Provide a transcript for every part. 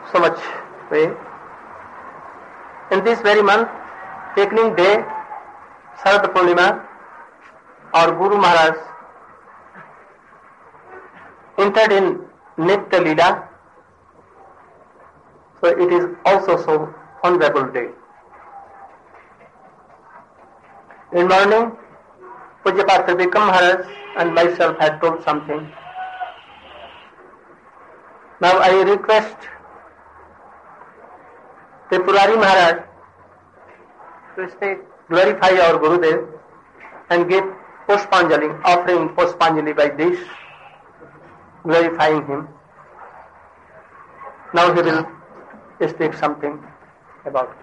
so much way. In this very month, picnic day, Sharad Purnima, our Guru Maharaj entered in Nitya Leela, so it is also so honorable day. In morning, Pujyapat Tribikram Maharaj and myself had told something. Now I request Tripurari Maharaj to glorify our Gurudev and give Pushpanjali, offering Pushpanjali by this, glorifying him. Now he will speak something about it.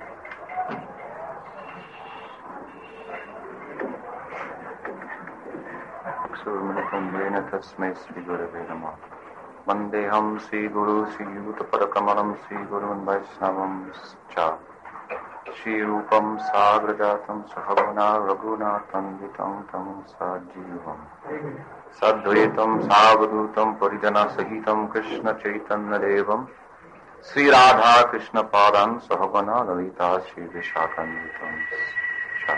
Vandeham Sri Guru Sri Yutapadakamam Sri Gurun Vaishnavam Cha Shri Rupam Sagrajatam Sahavana Raghunatham Vitam Tam Sajivam Sadhvetam Savadutam Parijana Sahitam Krishna Chaitanya Devam Sri Radha Krishna Padam Sahavana Lalita Sri Vishakanvitam Cha.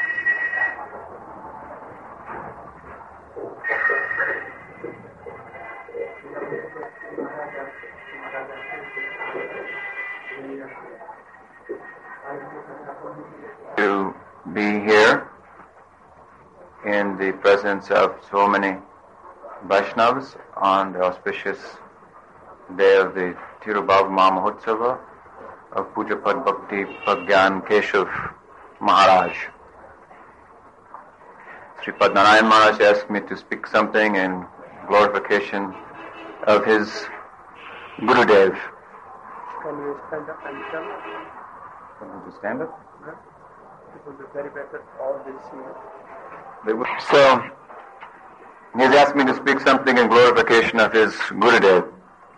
To be here in the presence of so many Vaishnavas on the auspicious day of the Tirubhav Mahotsava of Pujapad Bhakti Pragyan Keshav Maharaj. Sripad Narayan Maharaj asked me to speak something in glorification of his Gurudev. Can you stand up and tell? Can you stand up? No? It would be very better all this year. So, he has asked me to speak something in glorification of his Gurudev.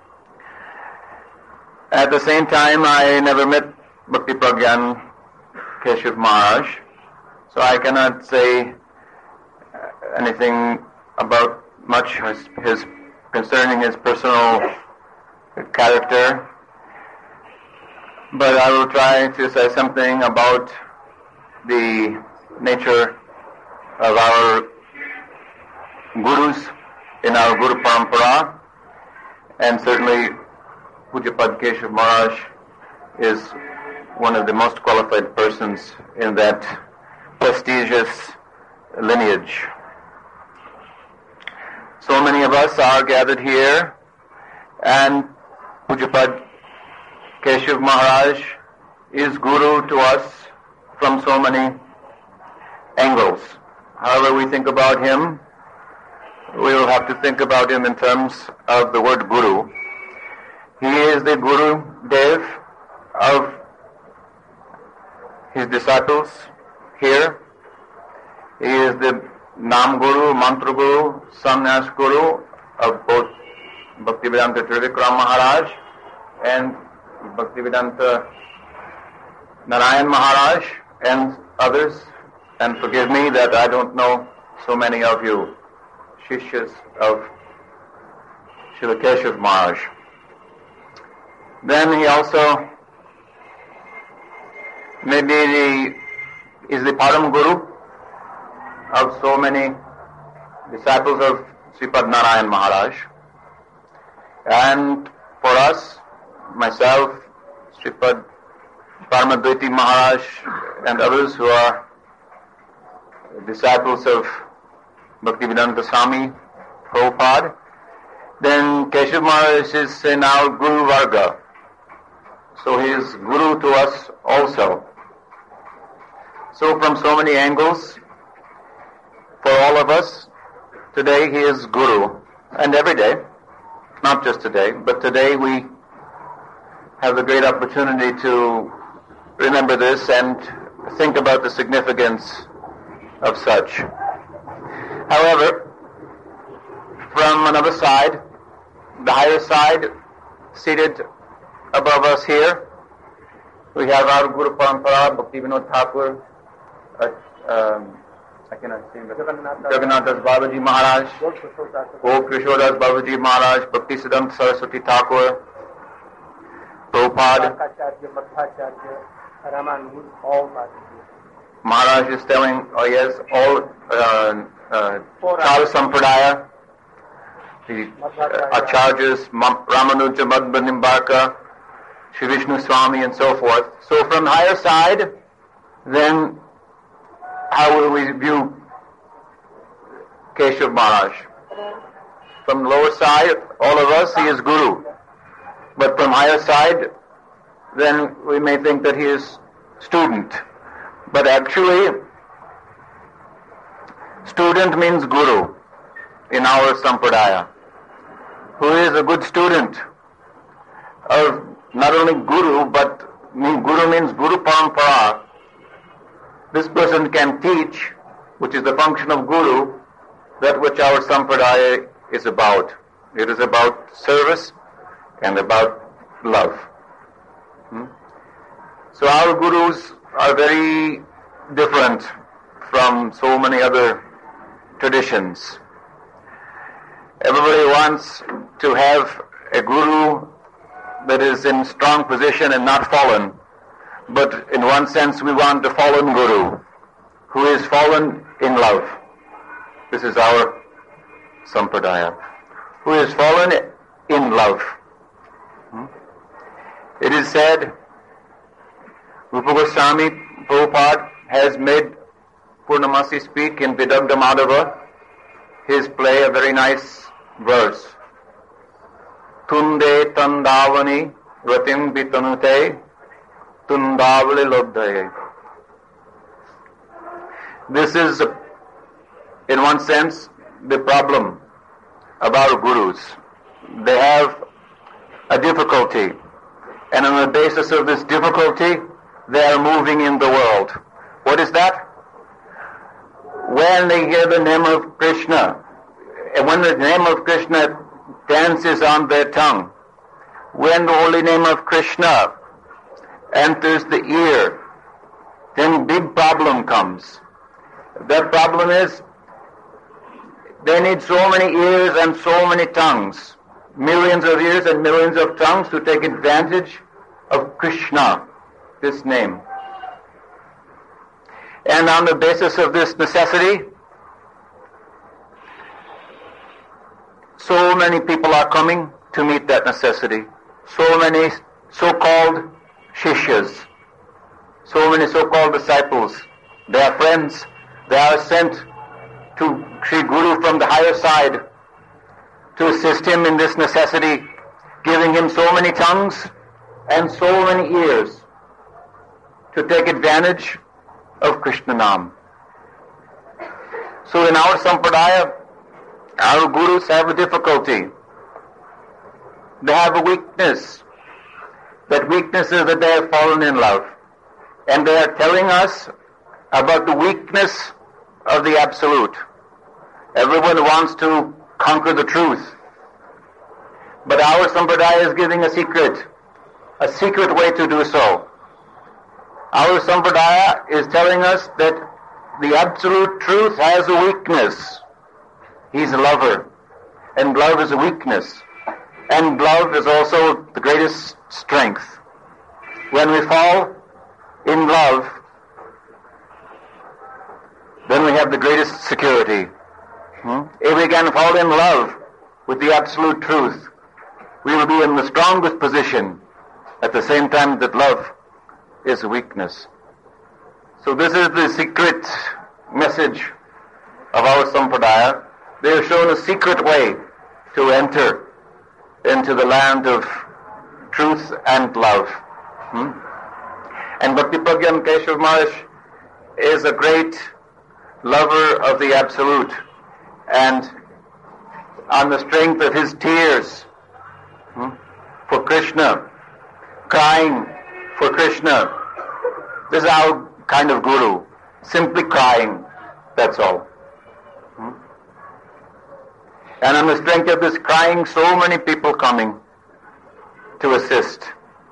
At the same time, I never met Bhakti Pragyan Keshav Maharaj, so I cannot say anything about much his concerning his personal character, but I will try to say something about the nature of our gurus in our Guru Parampara, and certainly Pujapad Keshav Maharaj is one of the most qualified persons in that prestigious lineage. So many of us are gathered here, and Pujapad Keshav Maharaj is Guru to us from so many angles. However we think about him, we will have to think about him in terms of the word Guru. He is the Guru Dev of his disciples here. He is the Nam Guru, Mantra Guru, Sannyas Guru of both Bhaktivedanta Trivikram Maharaj and Bhaktivedanta Narayan Maharaj and others. And forgive me that I don't know so many of you, Shishyas of Srila Keshav Maharaj. Then he also is the Param Guru of so many disciples of Sripad Narayan Maharaj. And for us, myself, Sripad Paramadvaiti Maharaj and others who are disciples of Bhaktivedanta Swami Prabhupada, then Keshav Maharaj is in our Guru Varga. So he is Guru to us also. So from so many angles, for all of us, today he is Guru. And every day, not just today, but today we have the great opportunity to remember this and think about the significance of such. However, from another side, the higher side, seated above us here, we have our Guru Parampara, Bhakti Vinod Thakur, I cannot see, Jagannath Das Babaji Maharaj, Gop Krishodas Babaji Maharaj, Bhakti Siddhanta Saraswati Thakur, Prabhupada. Madhvacharya, Madhvacharya, Ramanuj, all parties. Maharaj is telling, oh yes, all Chal Sampradaya, the Acharyas, Ramanuja, Madhva Nimbarka, Sri Vishnu Swami and so forth. So from higher side, then how will we view Keshav Maharaj? From lower side, all of us, he is Guru. But from higher side, then we may think that he is student. But actually, student means Guru in our Sampradaya. Who is a good student of not only Guru, but Guru means Guru Parampara. This person can teach, which is the function of Guru, that which our Sampradaya is about. It is about service and about love. So our Gurus are very different from so many other traditions. Everybody wants to have a Guru that is in strong position and not fallen. But in one sense we want a fallen Guru who is fallen in love. This is our Sampradaya. Who is fallen in love. It is said, Rupa Goswami Prabhupada has made Purnamasi speak in Vidagdha Madhava, his play, a very nice verse. Tunde tandavani ratim vitanute tundavali lobdhaye. This is, in one sense, the problem about Gurus. They have a difficulty, and on the basis of this difficulty, they are moving in the world. What is that? When they hear the name of Krishna, and when the name of Krishna dances on their tongue, when the holy name of Krishna enters the ear, then big problem comes. That problem is, they need so many ears and so many tongues, millions of ears and millions of tongues to take advantage of Krishna, this name. And on the basis of this necessity, so many people are coming to meet that necessity. So many so-called Shishyas, so many so-called disciples. They are friends. They are sent to Sri Guru from the higher side to assist him in this necessity, giving him so many tongues and so many ears to take advantage of Krishna Nam. So in our Sampradaya, our Gurus have a difficulty. They have a weakness. That weakness is that they have fallen in love. And they are telling us about the weakness of the Absolute. Everyone wants to conquer the truth. But our Sampradaya is giving a secret way to do so. Our Sampradaya is telling us that the Absolute Truth has a weakness. He's a lover. And love is a weakness. And love is also the greatest strength. When we fall in love, then we have the greatest security. If we can fall in love with the Absolute Truth, we will be in the strongest position at the same time that love is a weakness. So this is the secret message of our Sampradaya. They have shown a secret way to enter into the land of truth and love. And Bhakti Pragyan Keshav Maharaj is a great lover of the Absolute. And on the strength of his tears for Krishna, crying for Krishna, this is our kind of Guru. Simply crying, that's all. And on the strength of this crying, so many people coming to assist.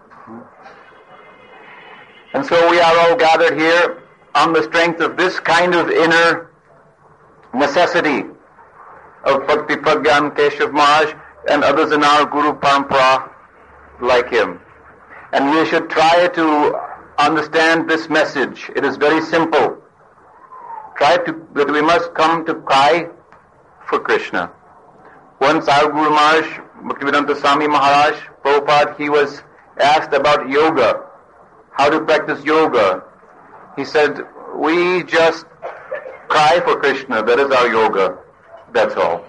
And so we are all gathered here on the strength of this kind of inner necessity of Bhakti Pragyan Keshav Maharaj and others in our Guru Parampara like him. And we should try to understand this message. It is very simple. That we must come to cry for Krishna. Once our Guru Maharaj, Bhaktivedanta Swami Maharaj, Prabhupada, he was asked about yoga, how to practice yoga. He said, we just cry for Krishna, that is our yoga, that's all.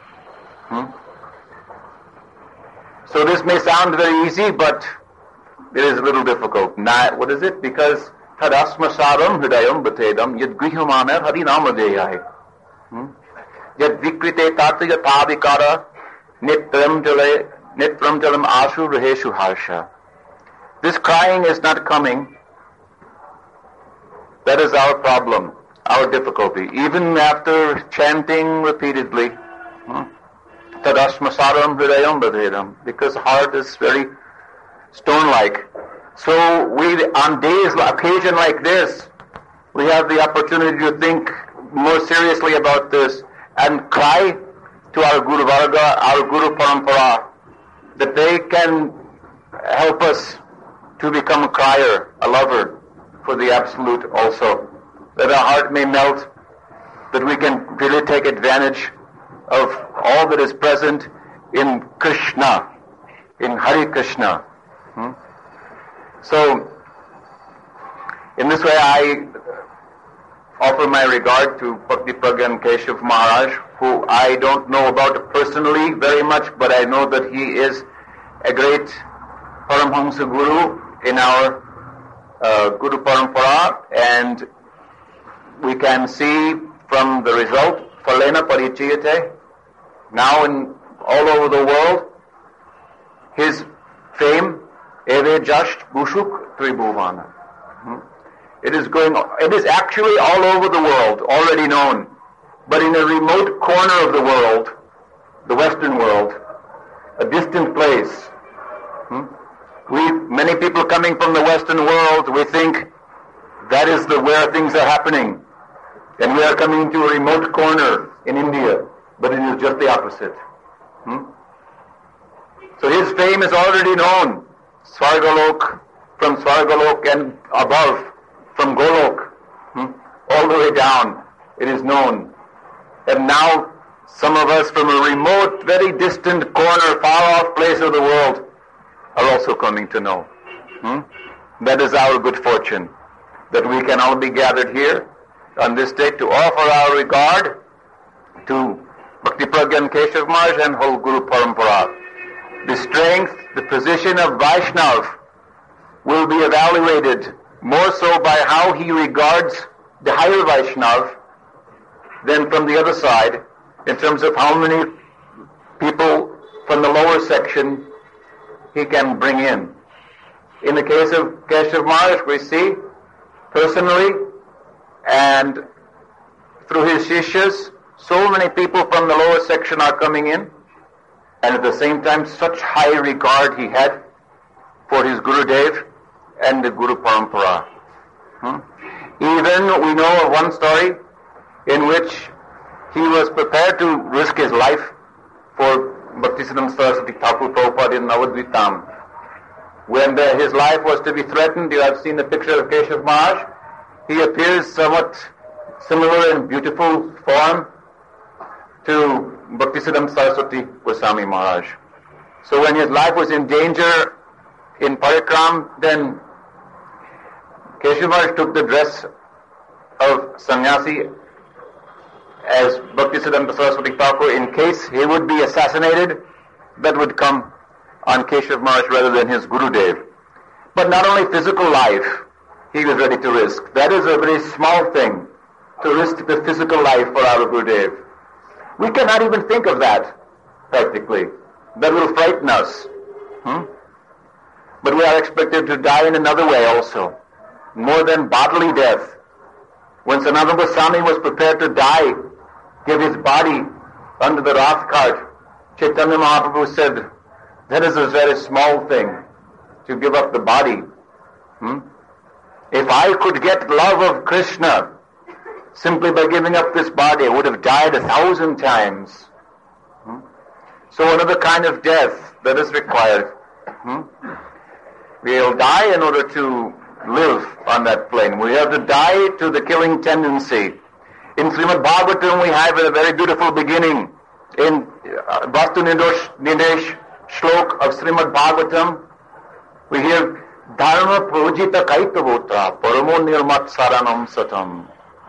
So this may sound very easy, but it is a little difficult. What is it? Because tadasmasaram hridayam batedam yad grihamana harinamadeyahe. Yad vikrite tata yathavikara nitram jalam ashu raheshu harsha. This crying is not coming. That is our problem, our difficulty. Even after chanting repeatedly, tadasmasaram hridayam batedam, because heart is very stone-like. So on occasion like this, we have the opportunity to think more seriously about this and cry to our Guru Varga, our Guru Parampara, that they can help us to become a crier, a lover for the Absolute also, that our heart may melt, that we can really take advantage of all that is present in Krishna, in Hare Krishna. So, in this way I offer my regard to Bhakti Pragya and Keshav Maharaj, who I don't know about personally very much, but I know that he is a great Paramhamsa Guru in our Guru Parampara, and we can see from the result, Phalena Parichayate, now all over the world, his fame, Eve Jasht Bushuk Tribhuvana. It is actually all over the world, already known. But in a remote corner of the world, the Western world, a distant place, many people coming from the Western world, we think that is where things are happening. And we are coming to a remote corner in India, but it is just the opposite. So his fame is already known. Svargalok, from Svargalok and above, from Golok, all the way down, it is known. And now some of us from a remote, very distant corner, far-off place of the world are also coming to know. That is our good fortune, that we can all be gathered here on this day to offer our regard to Bhakti Pragya and Keshav Maharaj and whole Guru Parampara. The strength, the position of Vaishnav will be evaluated more so by how he regards the higher Vaishnav than from the other side, in terms of how many people from the lower section he can bring in. In the case of Keshav Maharaj, we see personally and through his Shishyas, so many people from the lower section are coming in, and at the same time such high regard he had for his Gurudev and the Guru Parampara. Even we know of one story in which he was prepared to risk his life for Bhaktisiddhanta Saraswati Thakur Prabhupada in Navadvitam. When his life was to be threatened, you have seen the picture of Keshav Maharaj. He appears somewhat similar in beautiful form to Bhaktisiddhanta Saraswati Goswami Maharaj. So when his life was in danger in Parikram, then Keshav Maharaj took the dress of sannyasi as Bhaktisiddhanta Saraswati Thakur in case he would be assassinated. That would come on Keshav Maharaj rather than his Gurudev. But not only physical life he was ready to risk. That is a very small thing, to risk the physical life for our Gurudev. We cannot even think of that, practically. That will frighten us. But we are expected to die in another way also, more than bodily death. When Sanatana Goswami was prepared to die, give his body under the wrath cart, Chaitanya Mahaprabhu said, that is a very small thing, to give up the body. If I could get love of Krishna simply by giving up this body, I would have died 1,000 times. So another kind of death that is required. We'll die in order to live on that plane. We have to die to the killing tendency. In Srimad Bhagavatam, we have a very beautiful beginning. In Vastu Nidesh Shlok of Srimad Bhagavatam, we hear Dharma Projita Kaitavotra Paramo Nirmat Saranam Satam.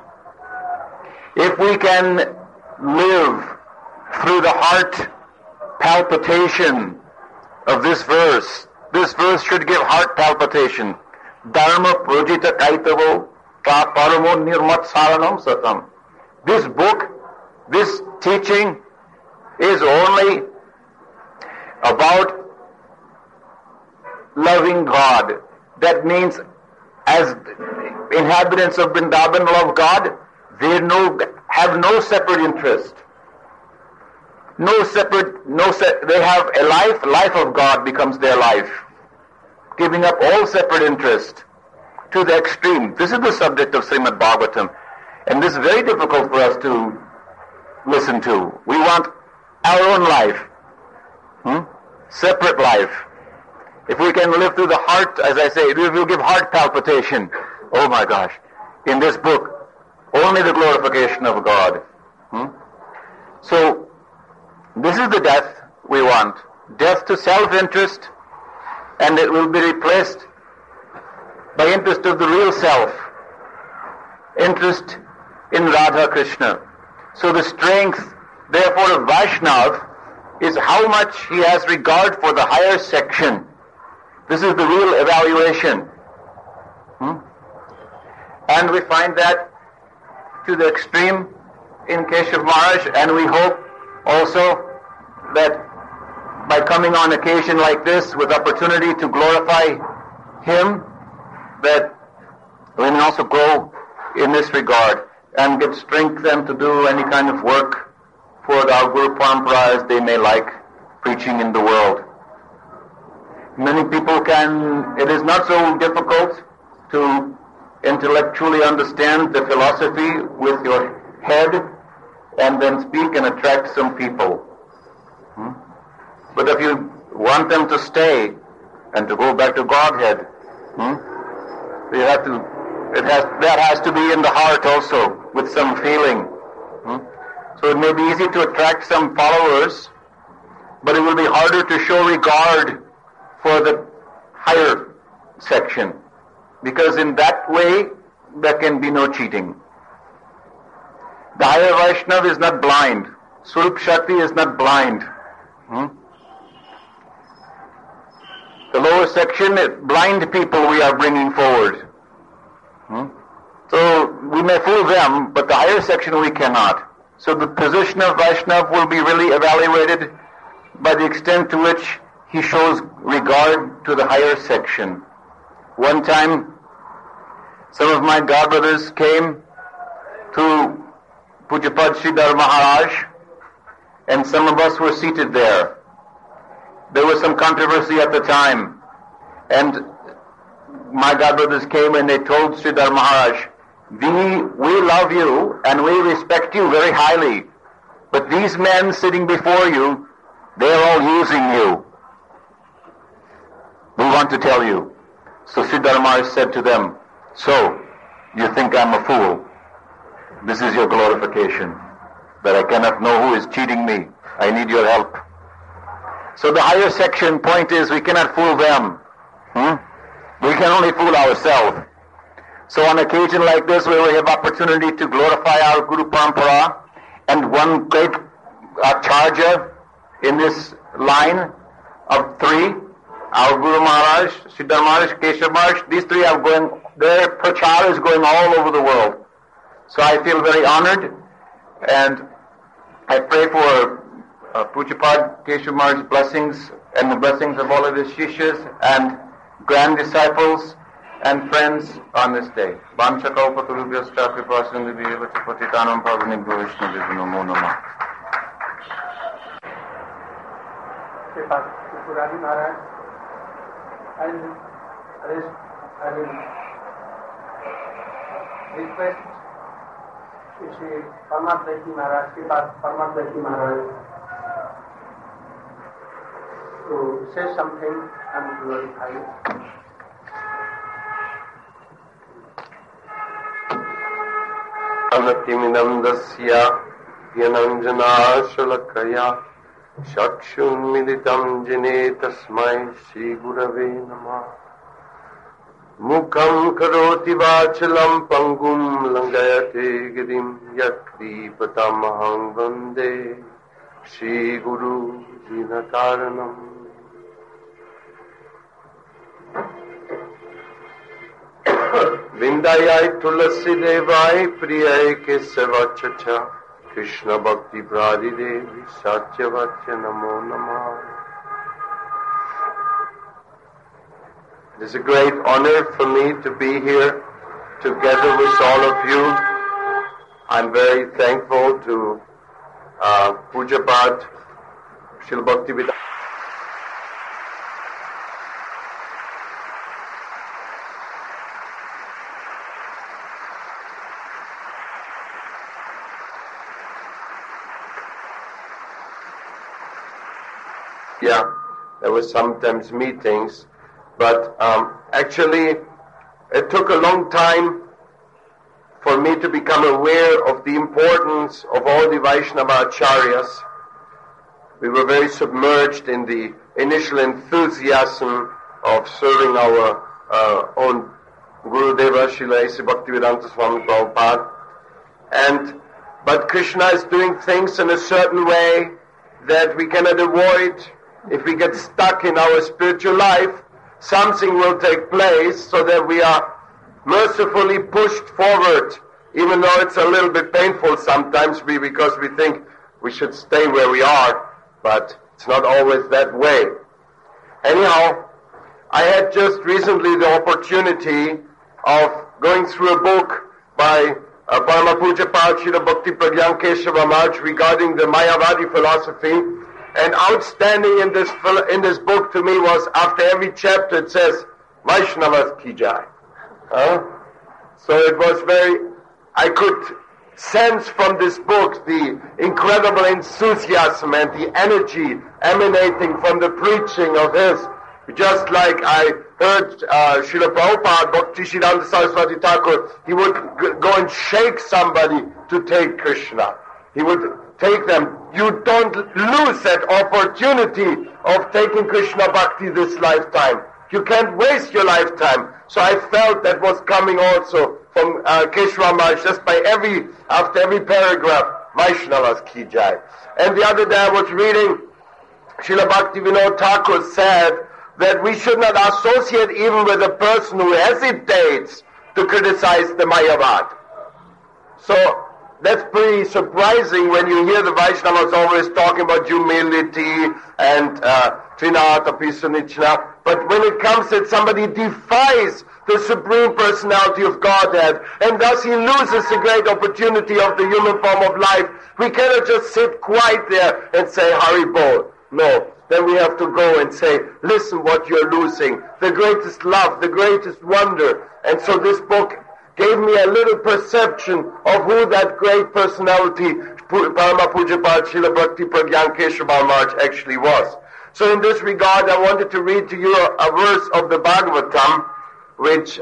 If we can live through the heart palpitation of this verse should give heart palpitation. Dharma Projita Kaitavo Ta Paramo Nirmat Saranam Satam. This book, this teaching is only about loving God. That means as inhabitants of Vrindavan love God, they have no separate interest. They have a life of God becomes their life. Giving up all separate interest to the extreme. This is the subject of Srimad Bhagavatam. And this is very difficult for us to listen to. We want our own life. Separate life. If we can live through the heart, as I say, we will give heart palpitation. Oh my gosh. In this book, only the glorification of God. So, this is the death we want. Death to self-interest, and it will be replaced by interest of the real self. Interest in Radha Krishna. So the strength, therefore, of Vaishnav is how much he has regard for the higher section. This is the real evaluation. And we find that to the extreme in Keshav Maharaj, and we hope also that by coming on occasion like this with opportunity to glorify him, that we may also grow in this regard and get strength then to do any kind of work for our Guru Parampara as they may like preaching in the world. Many people it is not so difficult to intellectually understand the philosophy with your head and then speak and attract some people. But if you want them to stay and to go back to Godhead, that has to be in the heart also, with some feeling. So it may be easy to attract some followers, but it will be harder to show regard for the higher section, because in that way there can be no cheating. The higher Vaishnava is not blind. Swarup Shakti is not blind. The lower section, blind people we are bringing forward. So we may fool them, but the higher section we cannot. So the position of Vaishnava will be really evaluated by the extent to which he shows regard to the higher section. One time, some of my godbrothers came to Pujapad Sridhar Maharaj, and some of us were seated there. There was some controversy at the time, and my godbrothers came and they told Sridhar Maharaj, we love you and we respect you very highly, but these men sitting before you, they're all using you. We want to tell you. So Sridhar Maharaj said to them, so, you think I'm a fool? This is your glorification, that I cannot know who is cheating me. I need your help. So the higher section point is we cannot fool them. We can only fool ourselves. So on occasion like this, where we have opportunity to glorify our Guru Parampara, and one great acharya in this line of three, our Guru Maharaj, Sridhar Maharaj, Keshav Maharaj, these three are their prachar is going all over the world. So I feel very honored, and I pray for Pujapad Keshav Maharaj's blessings and the blessings of all of his shishas and grand disciples and friends on this day. Vanchakalpatarubhyascha kripasindhubhyeva patitanam pavanebhyo Vaishnavebhyo namo namah. Pujapad Maharaj and rest, I will request Shri Paramahansa Maharaj, Paramahansa Maharaj, to say something and glorify it. Anatimidamdasya Yananjana Shalakaya Shakshunmilitam Jine Tasmai Shri Gurave Namah Mukam Karoti Vachalam Pangum Langayate Girim Yakri Patamaham Vande Shri Guru Dinakaranam Vindayai Tulasi Devai Priyai Kesavachacha Krishna Bhakti Pradi Devi Satyavachya Namo Namah. It is a great honor for me to be here together with all of you. I'm very thankful to Pujapad Srila Bhaktivedanta. Yeah, there were sometimes meetings, but actually it took a long time for me to become aware of the importance of all the Vaishnava Acharyas. We were very submerged in the initial enthusiasm of serving our own Gurudeva, Srila A.C. Bhaktivedanta Swami Prabhupada. But Krishna is doing things in a certain way that we cannot avoid. If we get stuck in our spiritual life, something will take place so that we are mercifully pushed forward, even though it's a little bit painful sometimes because we think we should stay where we are, but it's not always that way. Anyhow, I had just recently the opportunity of going through a book by Parama Pujapad Srila Bhakti Pragyan Keshava Maharaj regarding the Mayavadi philosophy. And outstanding in this book to me was, after every chapter it says, Vaishnavas ki jai. So it was I could sense from this book the incredible enthusiasm and the energy emanating from the preaching of his. Just like I heard Srila Prabhupada, Bhakti Siddhanta Saraswati Thakur, he would go and shake somebody to take Krishna. He would take them. You don't lose that opportunity of taking Krishna Bhakti this lifetime. You can't waste your lifetime. So I felt that was coming also from Keshava Maharaj, just after every paragraph, Vaishnavas ki jai. And the other day I was reading, Srila Bhaktivinoda Thakur said that we should not associate even with a person who hesitates to criticize the Mayavad. So that's pretty surprising when you hear the Vaishnavas always talking about humility and Trinata Pisunichna. But when it comes that somebody defies the Supreme Personality of Godhead, and thus he loses the great opportunity of the human form of life, we cannot just sit quiet there and say, Hari Bol. No. Then we have to go and say, listen what you're losing. The greatest love, the greatest wonder. And so this book gave me a little perception of who that great personality, Parama Pujapad Srila Bhakti Pragyan Keshava Maharaj, actually was. So in this regard, I wanted to read to you a verse of the Bhagavatam, which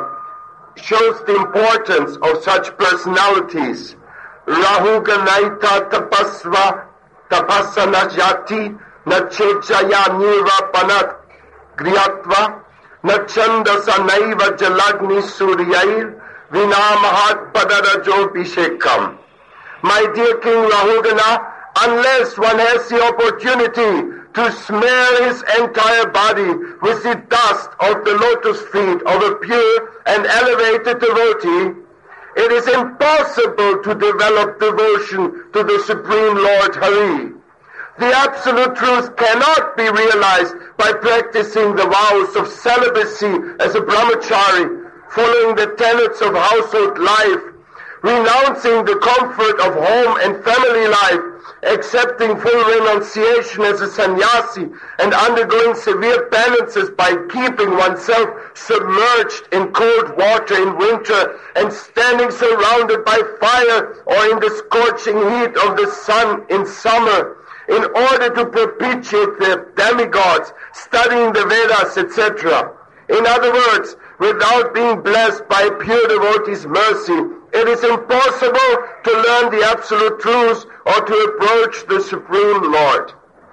shows the importance of such personalities. Rahu Ganaita Tapasva Tapasana Jati Nachechaya Niva Panat Griyatva Nachandasa Naiva Jalagni Suryair Vinamahat Padarajo Bishekam. My dear King Rahugana, unless one has the opportunity to smear his entire body with the dust of the lotus feet of a pure and elevated devotee, it is impossible to develop devotion to the Supreme Lord Hari. The absolute truth cannot be realized by practicing the vows of celibacy as a brahmachari, following the tenets of household life, renouncing the comfort of home and family life, accepting full renunciation as a sannyasi, and undergoing severe penances by keeping oneself submerged in cold water in winter and standing surrounded by fire or in the scorching heat of the sun in summer, in order to propitiate the demigods, studying the Vedas, etc. In other words, without being blessed by pure devotees' mercy, it is impossible to learn the absolute truth or to approach the Supreme Lord.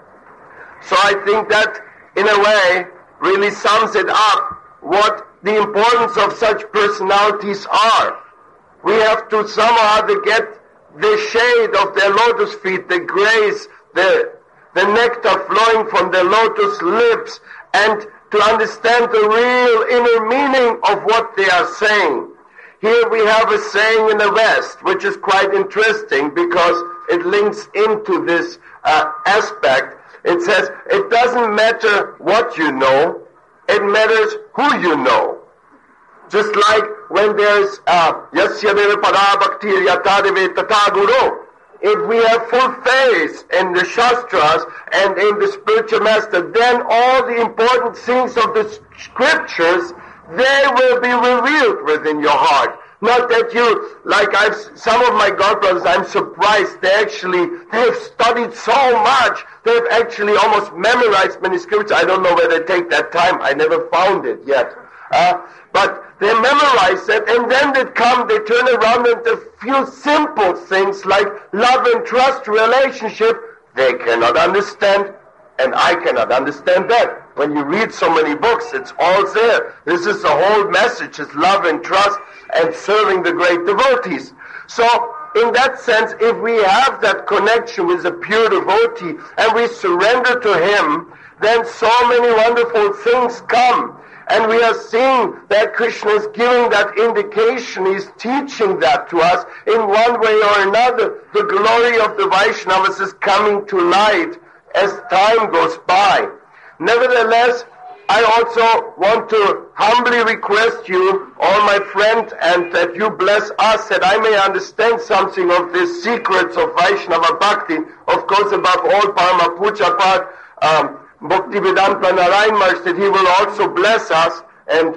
So I think that, in a way, really sums it up what the importance of such personalities are. We have to somehow get the shade of their lotus feet, the grace, the nectar flowing from their lotus lips, and to understand the real inner meaning of what they are saying. Here we have a saying in the West, which is quite interesting because it links into this aspect. It says, it doesn't matter what you know, it matters who you know. Just like when there's Yasya Deva Pada Bhakti Yata Deve Tata Guru. If we have full faith in the Shastras and in the spiritual master, then all the important things of the scriptures, they will be revealed within your heart. Not that you, like some of my godbrothers, I'm surprised, they've studied so much, they've actually almost memorized many scriptures. I don't know where they take that time, I never found it yet. But they memorize it, and then they turn around and a few simple things like love and trust relationship, they cannot understand, and I cannot understand that. When you read so many books, it's all there. This is the whole message, is love and trust and serving the great devotees. So, in that sense, if we have that connection with a pure devotee and we surrender to him, then so many wonderful things come. And we are seeing that Krishna is giving that indication, he's teaching that to us in one way or another. The glory of the Vaishnavas is coming to light as time goes by. Nevertheless, I also want to humbly request you, all my friends, and that you bless us, that I may understand something of the secrets of Vaishnava Bhakti. Of course, above all, Parama Pujapad, Bhaktivedanta Narayan Maharaj, that he will also bless us, and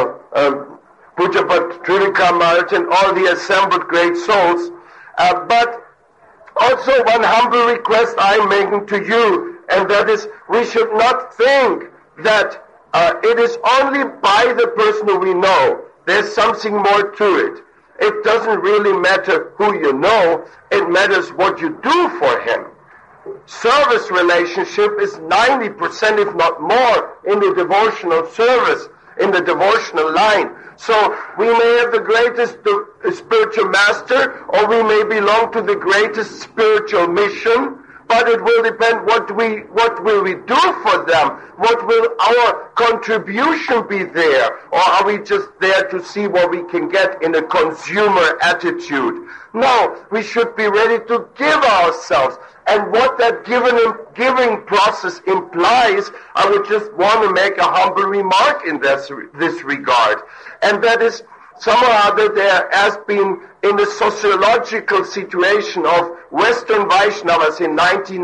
Pujapat Trivikram Maharaj and all the assembled great souls. But also one humble request I am making to you, and that is, we should not think that it is only by the person who we know. There's something more to it. It doesn't really matter who you know, it matters what you do for him. Service relationship is 90%, if not more, in the devotional service, in the devotional line. So we may have the greatest spiritual master, or we may belong to the greatest spiritual mission, but it will depend what will we do for them? What will our contribution be there? Or are we just there to see what we can get in a consumer attitude? No, we should be ready to give ourselves. And what that giving process implies, I would just want to make a humble remark in this regard. And that is, somehow or other there has been, in the sociological situation of Western Vaishnavas in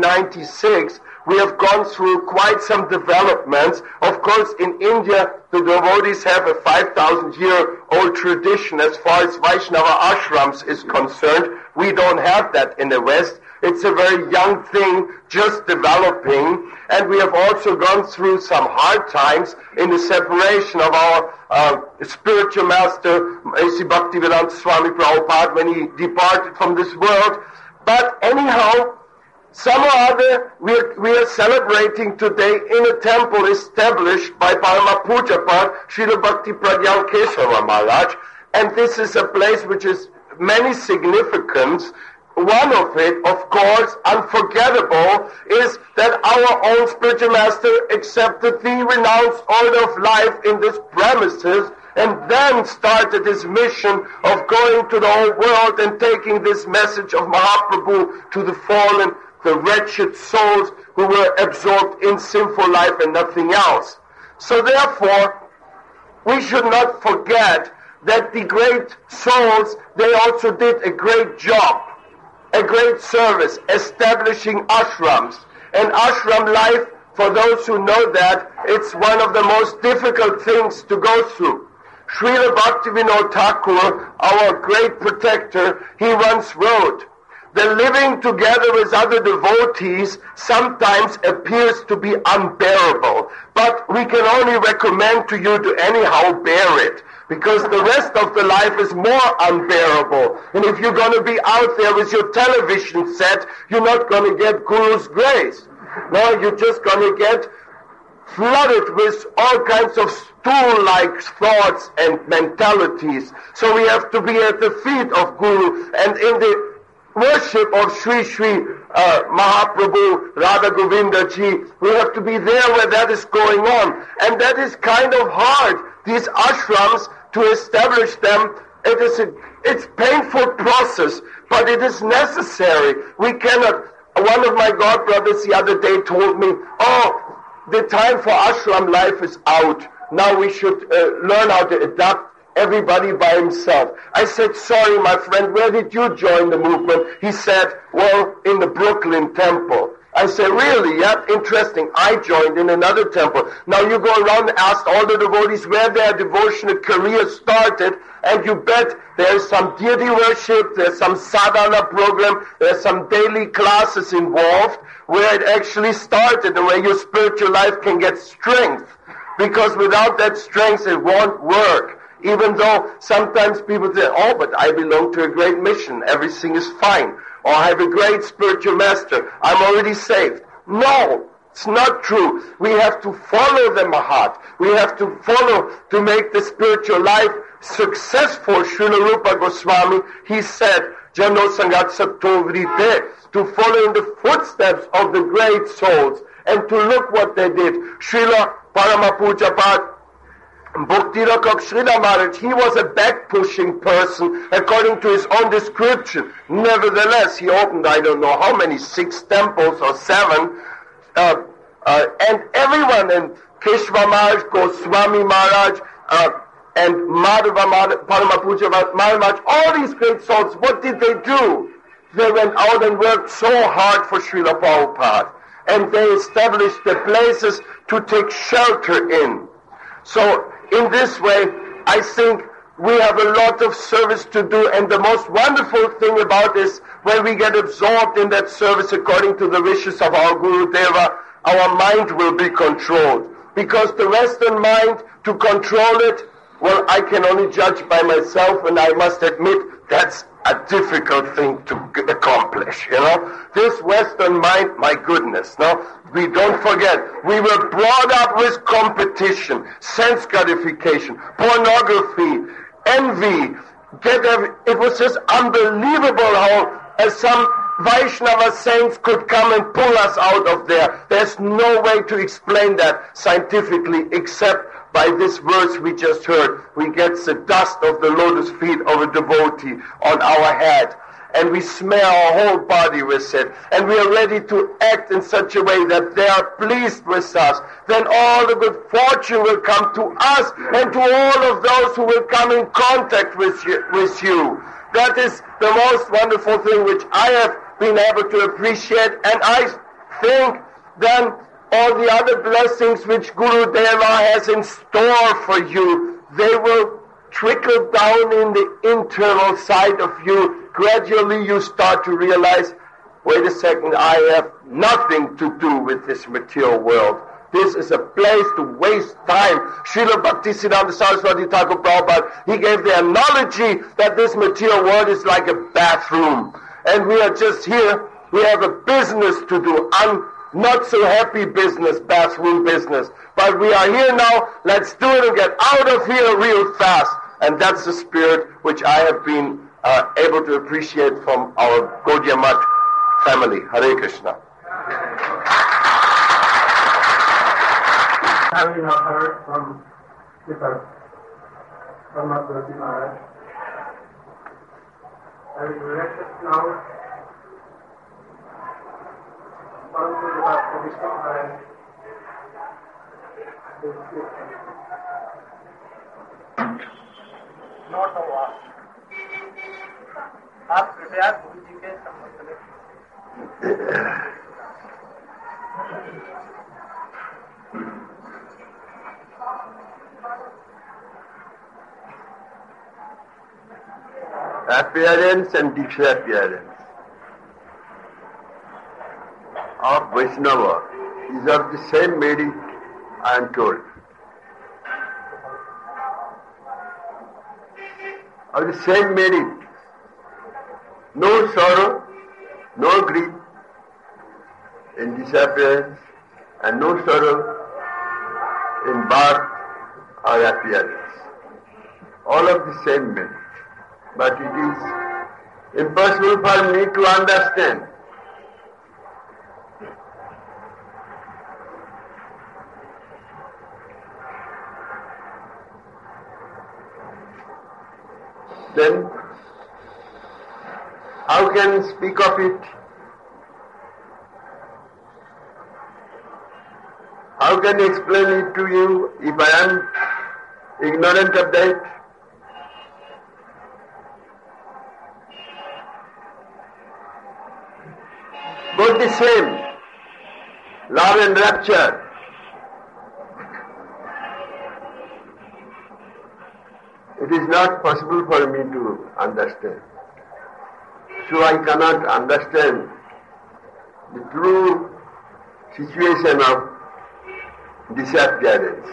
1996, we have gone through quite some developments. Of course, in India, the devotees have a 5,000-year-old tradition as far as Vaishnava ashrams is concerned. We don't have that in the West. It's a very young thing, just developing, and we have also gone through some hard times in the separation of our spiritual master, A.C. Bhaktivedanta Swami Prabhupada, when he departed from this world. But anyhow, somehow or other, we are celebrating today in a temple established by Parama Pujapad, Srila Bhakti Pradyan Keshava Maharaj, and this is a place which has many significance. One of it, of course, unforgettable, is that our own spiritual master accepted the renounced order of life in this premises and then started his mission of going to the whole world and taking this message of Mahaprabhu to the fallen, the wretched souls who were absorbed in sinful life and nothing else. So therefore, we should not forget that the great souls, they also did a great job, a great service, establishing ashrams. And ashram life, for those who know that, it's one of the most difficult things to go through. Srila Bhaktivinoda Thakur, our great protector, he once wrote the living together with other devotees sometimes appears to be unbearable. But we can only recommend to you to anyhow bear it, because the rest of the life is more unbearable. And if you're going to be out there with your television set, you're not going to get Guru's grace. No, you're just going to get flooded with all kinds of stool-like thoughts and mentalities. So we have to be at the feet of Guru, and in the worship of Sri Sri Mahaprabhu Radha Govinda Ji, we have to be there where that is going on. And that is kind of hard. These ashrams, to establish them, it's painful process, but it is necessary. We cannot. One of my godbrothers the other day told me, the time for ashram life is out. Now we should learn how to adapt, everybody by himself. I said, sorry, my friend, where did you join the movement? He said, well, in the Brooklyn Temple. I said, really? Yeah, interesting. I joined in another temple. Now you go around and ask all the devotees where their devotional career started, and you bet there's some deity worship, there's some sadhana program, there's some daily classes involved where it actually started and where your spiritual life can get strength. Because without that strength, it won't work. Even though sometimes people say, but I belong to a great mission, everything is fine. Or I have a great spiritual master, I'm already saved. No, it's not true. We have to follow the Mahat. We have to follow to make the spiritual life successful. Srila Rupa Goswami, he said, Jano Sangat Satto Vrite, to follow in the footsteps of the great souls and to look what they did. Srila Paramapujapat Bhakti-Rakak Srila Maharaj, he was a back-pushing person according to his own description. Nevertheless, he opened, I don't know how many, 6 temples or 7, and everyone, and Keshava Maharaj, Goswami Maharaj, and Madhava Paramapuja Maharaj, all these great souls, what did they do? They went out and worked so hard for Srila Prabhupada, and they established the places to take shelter in. So, in this way, I think we have a lot of service to do, and the most wonderful thing about this, when we get absorbed in that service according to the wishes of our Guru Deva, our mind will be controlled. Because the Western mind, to control it, well, I can only judge by myself, and I must admit that's a difficult thing to accomplish, This Western mind, my goodness, we don't forget, we were brought up with competition, sense gratification, pornography, envy. It was just unbelievable how some Vaishnava saints could come and pull us out of there. There's no way to explain that scientifically except by this verse we just heard. We get the dust of the lotus feet of a devotee on our head, and we smear our whole body with it, and we are ready to act in such a way that they are pleased with us. Then all the good fortune will come to us and to all of those who will come in contact with you. That is the most wonderful thing which I have been able to appreciate, and I think then all the other blessings which Guru Deva has in store for you, they will trickle down in the internal side of you. Gradually you start to realize, wait a second, I have nothing to do with this material world. This is a place to waste time. Srila Bhaktisiddhanta Saraswati Thakur Prabhupada, he gave the analogy that this material world is like a bathroom. And we are just here, we have a business to do, not so happy business, bathroom business. But we are here now, let's do it and get out of here real fast. And that's the spirit which I have been able to appreciate from our Gaudiya Math family. Hare Krishna. Having heard from Mr. Paramahansa Maharaj, I will direct us now Paramahansa Maharaj. Not a lot. आप कृपया गुरु जी के संबंध में appearance and disappearance. Vaishnava is of the same merit, I am told. Of the same merit. No sorrow, no grief in disappearance, and no sorrow in birth or appearance. All of the same merit. But it is impossible for me to understand. Then, how can I speak of it? How can I explain it to you if I am ignorant of that? Both the same, love and rapture. It is not possible for me to understand. So I cannot understand the true situation of disappearance.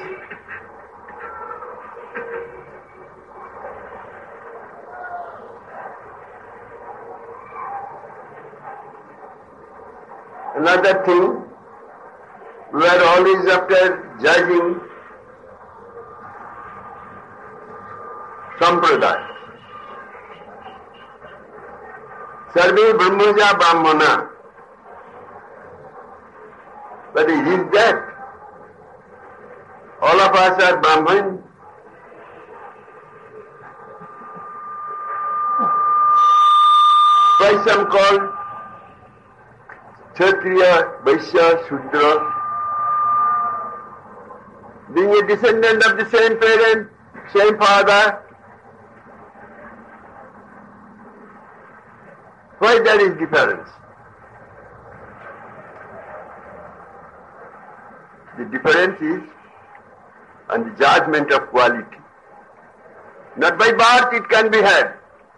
Another thing, we are always after judging sampradaya. Sarve Brahmaja Brahmana. But it is that all of us are Brahman. Why some called Kshatriya, Vaishya, Shudra, being a descendant of the same parent, same father. Why there is difference? The difference is on the judgment of quality. Not by birth it can be had.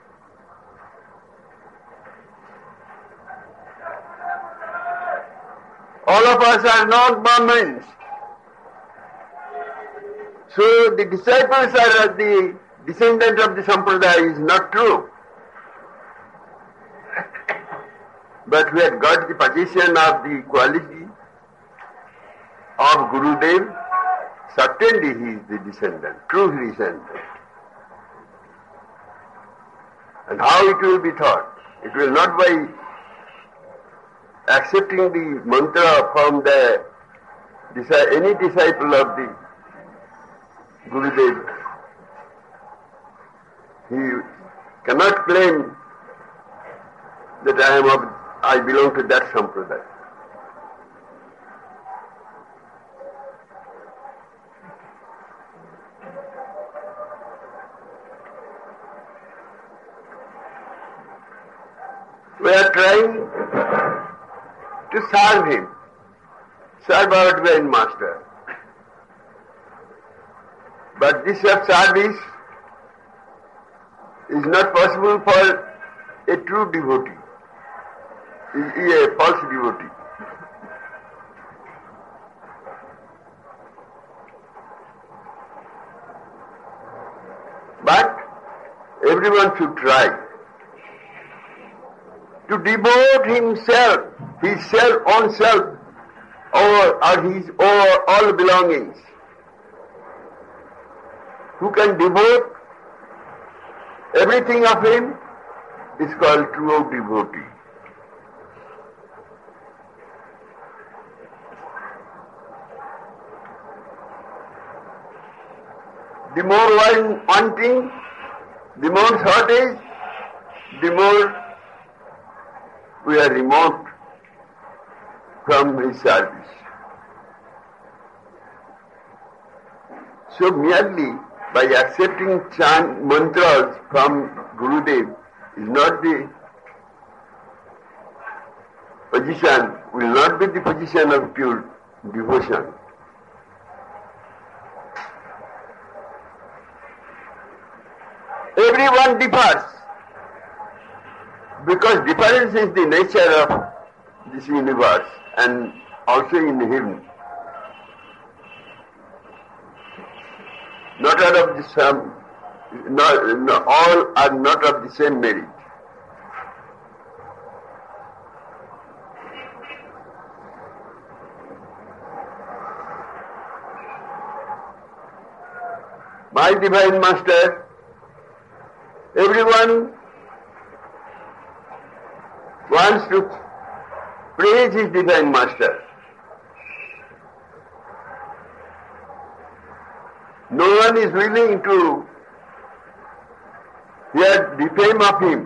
All of us are not Brahmins. So the disciples are the descendants of the Sampradaya is not true. But we have got the position of the quality of Gurudev. Certainly he is the descendant, true descendant. And how it will be taught? It will not by accepting the mantra from the any disciple of the Gurudev. He cannot claim that I belong to that sampradaya. We are trying to serve him, serve our Divine Master. But this service is not possible for a true devotee, a false devotee. But everyone should try to devote himself, his own self, or his all belongings. Who can devote everything of him is called true devotee. The more one wanting, the more shortage, the more we are remote from his service. So merely by accepting chant mantras from Gurudev is not the position, will not be the position of pure devotion. Everyone differs, because difference is the nature of this universe. and also in him. Not all of the same, all are not of the same merit. My Divine Master, everyone wants to praise his Divine Master. No one is willing to hear the fame of him.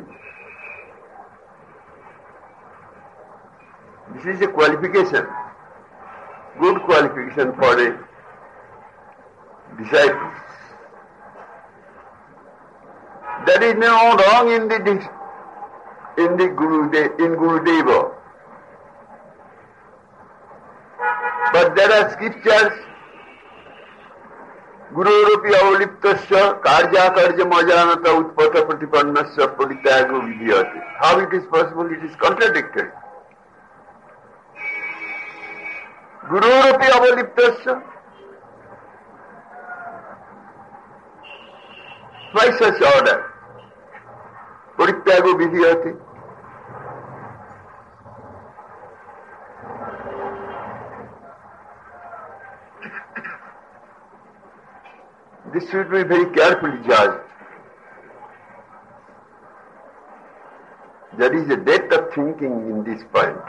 This is a qualification, good qualification for a disciple. There is no wrong in Gurudeva. But there are scriptures, Gururupi avaliptasya karja karja majanata utpata pratipannasya parityago vidhyate. How it is possible? It is contradictory. Gururupi avaliptasya. Why such order? Parityago vidhyate. This should be very carefully judged. There is a depth of thinking in this point.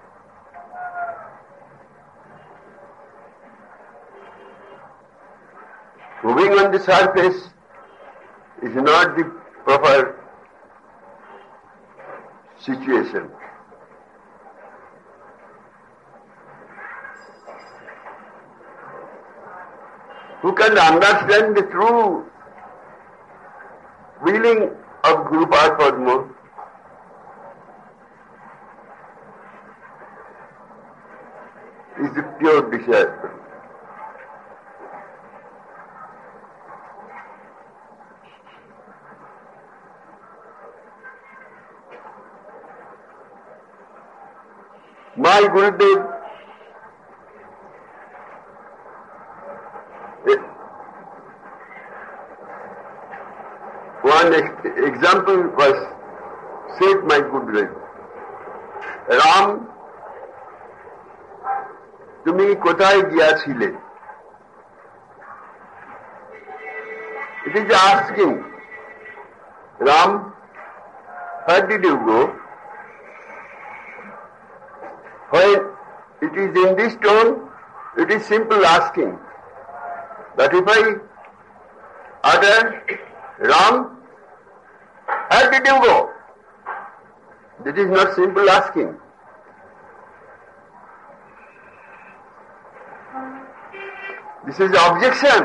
Moving on the surface is not the proper situation. Who can understand the true feeling of Guru Padma is the pure disciple. My Gurudev one example was said, my Gurudev, Ram, তুমি কোথায় গিয়াছিলে? It is asking, Ram, where did you go? When it is in this tone, it is simple asking. But if I utter, Ram, where did you go? That is not simple asking. This is objection.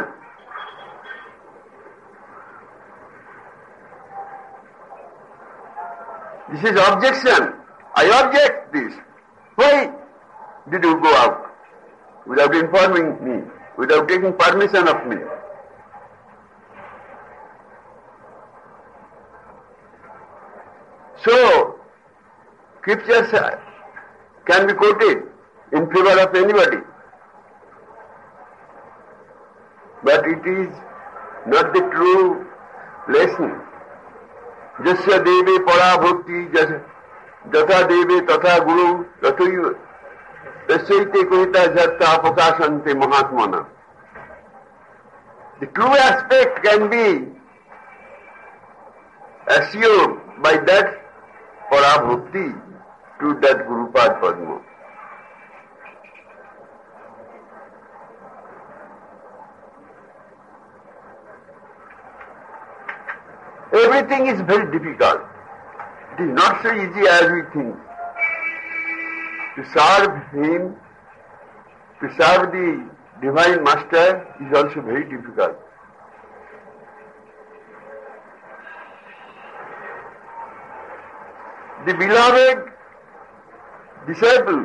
This is objection. I object this. Why did you go out without informing me, without taking permission of me? So, scriptures can be quoted in favor of anybody. But it is not the true lesson. Jasya deve para bhakti jatha deve tatha guru tasyaite kohita jatta apakashante mahatmana. The true aspect can be assumed by that para bhakti to that Guru Padma. Everything is very difficult. It is not so easy as we think. To serve him, to serve the Divine Master is also very difficult. The beloved disciple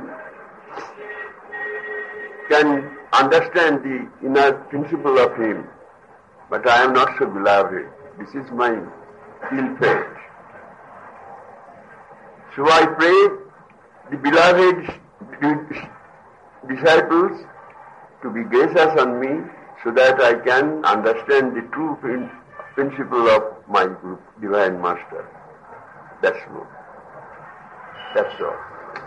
can understand the inner principle of him, but I am not so beloved. This is my ill fate. So I pray the beloved disciples to be gracious on me so that I can understand the true principle of my Divine Master. That's all. That's all.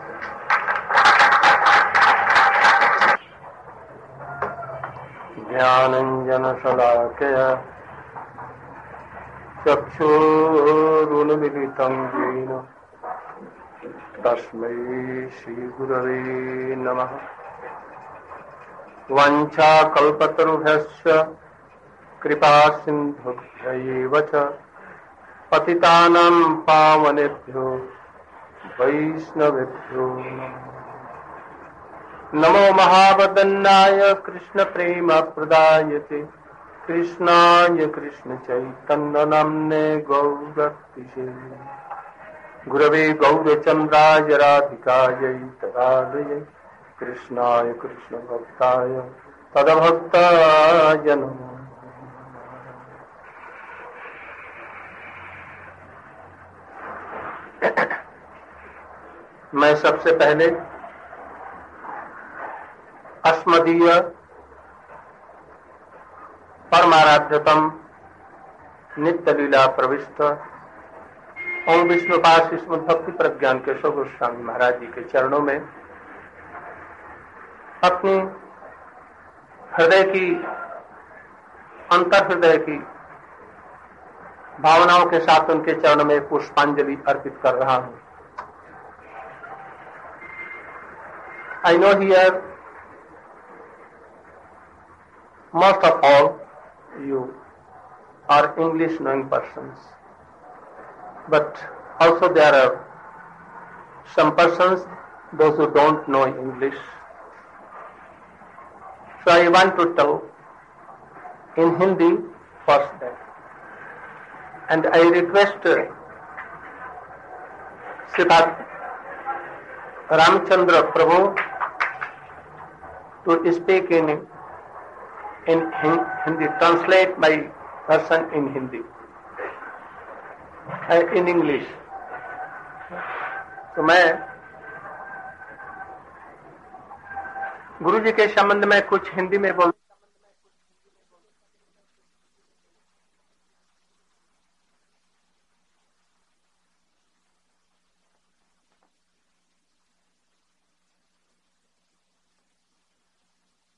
ज्ञानञ्जनशलाकया चक्षुरुन्मिलितं येन तस्मै श्रीगुरवे नमः। वाञ्छाकल्पतरुभ्यश्च कृपासिन्धुभ्यैव च पतितानां पावनेभ्यो वैष्णवेभ्यो नमो महावदन्नाय कृष्ण प्रेम प्रदायते कृष्णाय कृष्ण चैतन्य नाम्ने गौरतिशे गुरवे गौरचन्द्राय राधिकायै तदालये कृष्णाय कृष्ण भक्ताय तदभक्ताय नमः। मैं सबसे पहले अस्मदीय परमाराध्यतम नित्य लीला प्रविष्ट ओम विष्णुपाद श्रीमद् भक्ति प्रज्ञान केशव गोस्वामी महाराज जी के चरणों में अपनी हृदय की अंतर हृदय की भावनाओं के साथ उनके चरणों में पुष्पांजलि अर्पित कर रहा हूं। I know here most of all you are English knowing persons, but also there are some persons those who don't know English. So I want to tell in Hindi first that, and I request Srimad Ramchandra Prabhu to speak in Hindi, translate my version in Hindi, in English. तो मैं गुरु जी के संबंध में कुछ हिंदी में बोल